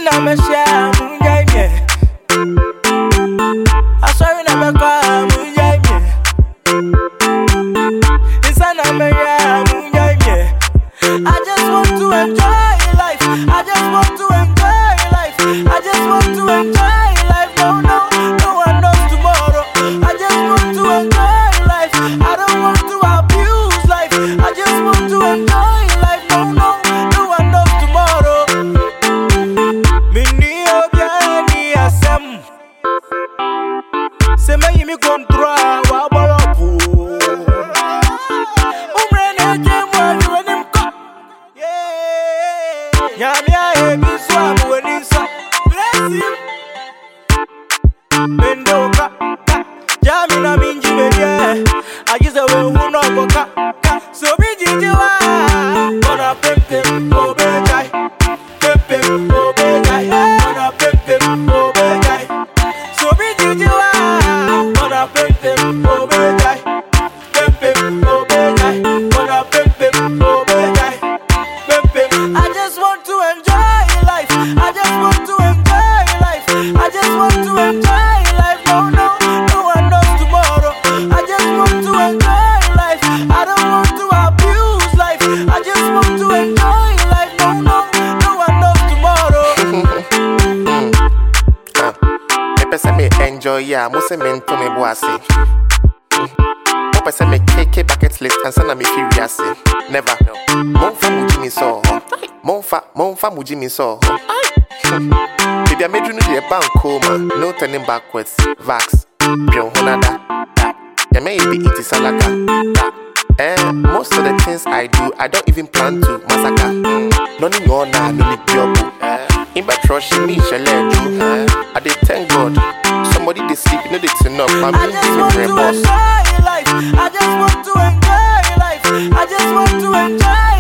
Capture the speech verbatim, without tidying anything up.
I'm a share, Munga, yeah. I saw in a car, Munga, yeah. It's an America, Munga, yeah. I just want to enjoy life. I just want to enjoy life. I just want to enjoy life. No, no, no one knows tomorrow. I just want to enjoy life. I don't want to abuse life. I just want to enjoy life. No, no, no one knows tomorrow. Mini obiani asem. Sema yimi kontra wa bolopu. Umrene jemwa juwenim ko. Yeah. Nyamia ebi swabu wenisa. Bless him. Mendoka. Jamina minji media. Agiza we uno boka. So biji jiwa. Gonna pimp him, oh bejai. Pimp him, oh bejai. Gonna pimp him, oh bejai. So biji jiwa. Gonna pimp him, oh bejai. Pimp him, oh bejai. Gonna pimp him, oh bejai. Pimp him. I just want to enjoy life. I just want to enjoy life. I just want to enjoy life. No, no, no one knows tomorrow. I just want to enjoy life. I don't want to abuse life. I just want to enjoy life. No, no, no one knows tomorrow. Me pese me enjoy ya, muse me into me boase. Mo pese me keke bucket list and sana me furious. Never. Monfa muji mi so. Monfa, monfa muji mi so. Baby I made you know the bank man. No turning backwards. Vax. Pion honada. Ya me be iti salaka. Eh, most of the things I do, I don't even plan to massacre. None in your na, no ni biobu. In my trust, she me shall let you. I did thank God. Somebody they sleep, you know they turn up. I'm I just want to enjoy life. I just want to enjoy life. I just want to enjoy